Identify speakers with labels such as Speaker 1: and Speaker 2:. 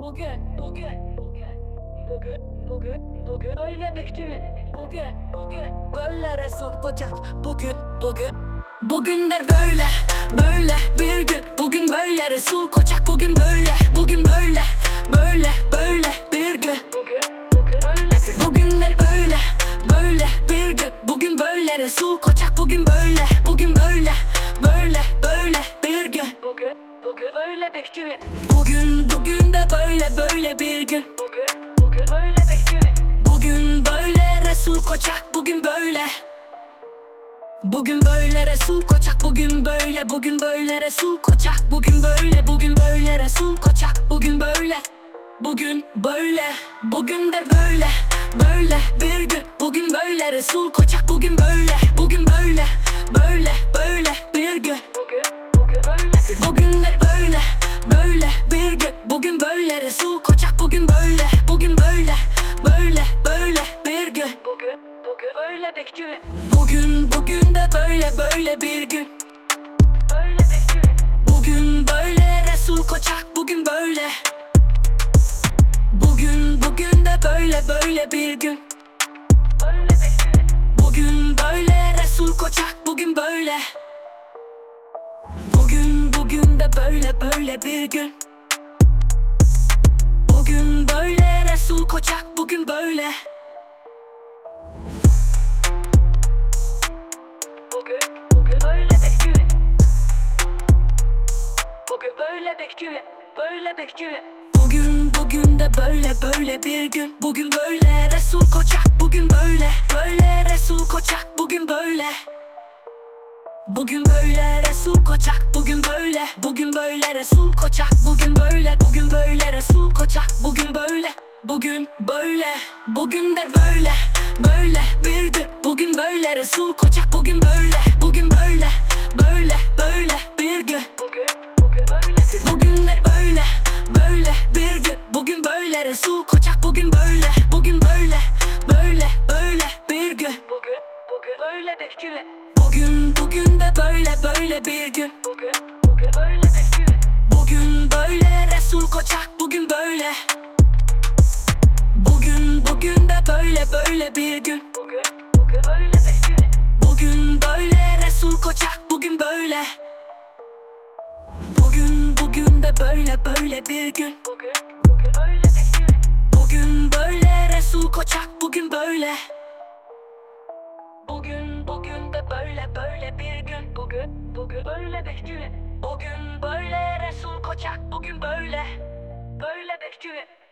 Speaker 1: Bugün öyle bekliyor. Bugün böyle Resul Koçak. Bugünler böyle bir gün. Bugün böyle Resul Koçak. Bugün böyle bir gün. Bugünler böyle bir gün. Bugün böyle Resul Koçak. Bugün böyle bir gün. Bugün öyle bekliyor. Bugün de böyle bir gün. Bugün öyle bekliyor. Bugün böyle Resul Koçak. Bugün böyle Resul Koçak. Bugün böyle Resul Koçak. Bugün böyle Resul Koçak. Bugün böyle de böyle bir gün. Bugün böyle Resul Koçak. Bugün böyle bir gün. Bugünler böyle bir gün. Bugün böyle Resul Koçak. Bugün böyle bir gün. Bugün öyle bekliyor. Bugün de böyle bir gün. Bugün böyle Resul Koçak. Bugün böyle de böyle bir gün. Bugün böyle Resul Koçak. Bugün böyle de böyle bir gün. Bugün böyle Resul Koçak. Bugün böyle öyle bekliyor. Böyle bekliyor. Bugün de böyle bir gün. Bugün böyle Resul Koçak. Bugün böyle Resul Koçak. Bugün böyle Resul Koçak. Bugün böyle Resul Koçak. Bugün böyle Resul Koçak. Bugün de böyle bir gün. Bugün böyle Resul Koçak. Bugün böyle bir gün. Bugünler böyle bir gün. Bugün böyle Resul Koçak. Bugün böyle bir gün. Bugün öyle bekliyor. Bugün de böyle bir gün. Bugün böyle Resul Koçak. Bugün böyle de böyle bir gün. Bugün böyle Resul Koçak. Bugün böyle de böyle bir gün. Bugün böyle Resul Koçak. Bugün böyle de böyle bir gün. Bugün öyle bekliyor. Bugün böyle Resul Koçak. Bugün böyle bekliyor.